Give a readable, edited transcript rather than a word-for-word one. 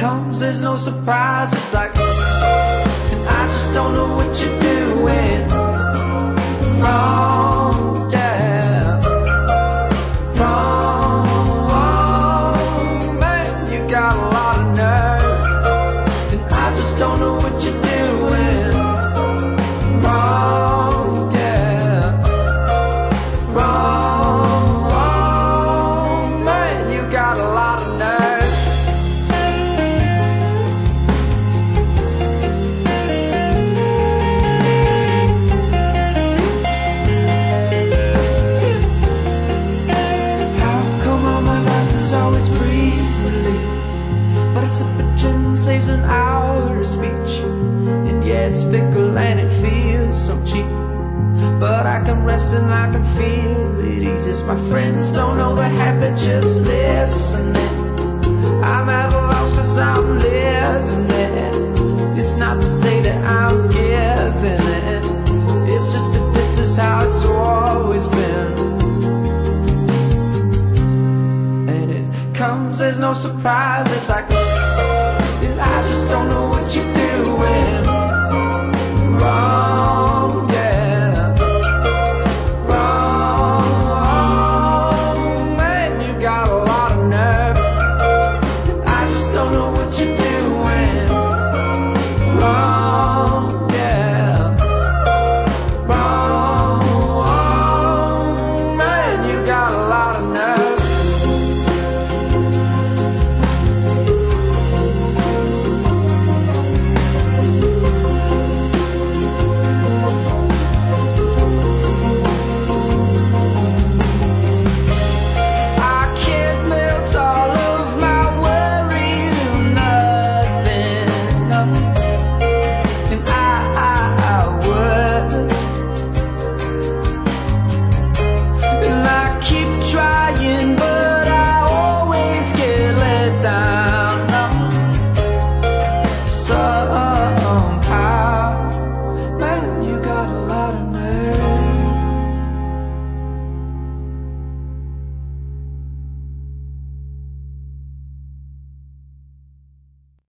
comes, there's no surprise. It's like, and I just don't know what you're doing wrong, yeah, wrong. Man, you got a lot of nerve, and I just don't know what you're doing wrong, yeah, wrong. Man, you got a lot of nerve. Always briefly, but a sip of gin saves an hour of speech. And yeah, it's fickle and it feels so cheap, but I can rest and I can feel it eases. My friends don't know the half, they're just listening. I'm at a loss cause I'm living it. It's not to say that I'm giving it, it's just that this is how it's always been. Comes, there's no surprise. It's like,